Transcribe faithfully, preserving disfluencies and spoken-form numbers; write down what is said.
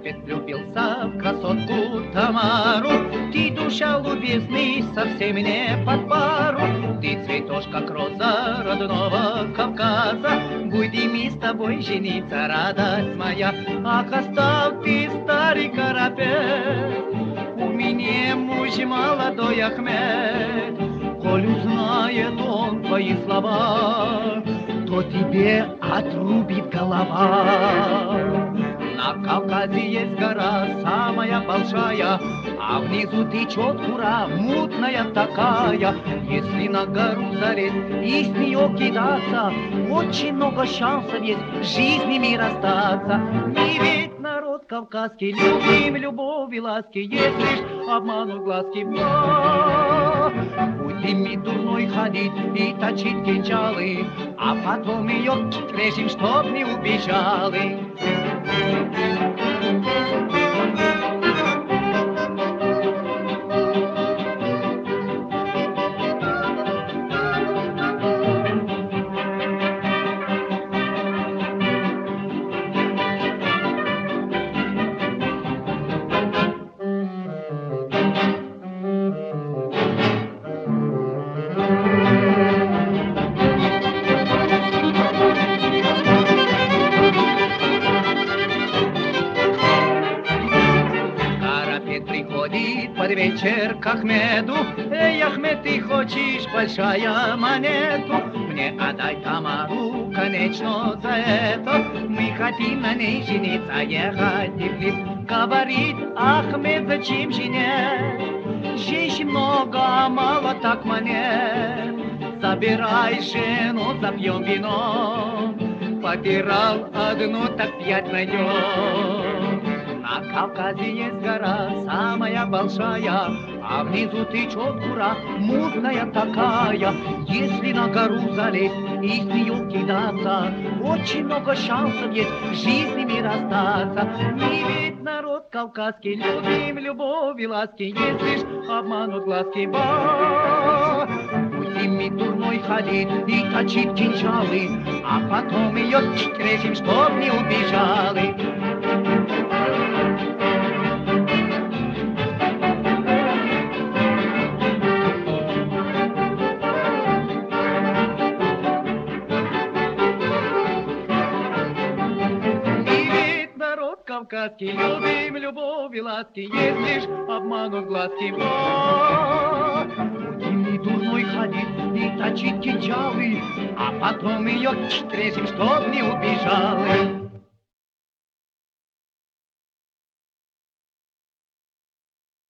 Карапет влюбился в красотку Тамару. Ты, душа любезный, совсем не под пару. Ты цветешь, как роза родного Кавказа. Будем мы с тобой жениться, радость моя. Ах, оставь ты, старый Карапет, у меня муж молодой Ахмед. Коль узнает он твои слова, то тебе отрубит голова. На Кавказе есть гора самая большая, а внизу течет кура мутная такая. Если на гору залезть и с нее кидаться, очень много шансов есть в жизни мир остаться. Мы ведь народ кавказский, любим любовь и ласки, если ж обманут глазки. Будем мы дурной ходить и точить кинжалы, а потом ее режем, чтоб не убежали. Под вечер к Ахмеду: эй, Ахмед, ты хочешь большая монету? Мне отдай Тамару, конечно, за это. Мы хотим на ней жениться, ехать в Тифлис. Говорит Ахмед: зачем жене? Женщин много, а мало так монет. Забирай жену, запьем вино. Потерял одну, так пять найдем. На Кавказе есть гора самая большая, а внизу течет кура мутная такая. Если на гору залезть и с нее кидаться, очень много шансов есть в жизни мир остаться. Мы ведь народ кавказский, любим любовь и ласки, если ж обманут глазки. Ба! Будем мы дурной ходить и точить кинжалы, а потом ее режем, чтоб не убежали. Кавказский, любим любовь и ласки, если ж обманут глазки. Будем мы дурной ходить и точить кинжалы, а потом ее режем, чтоб не убежал.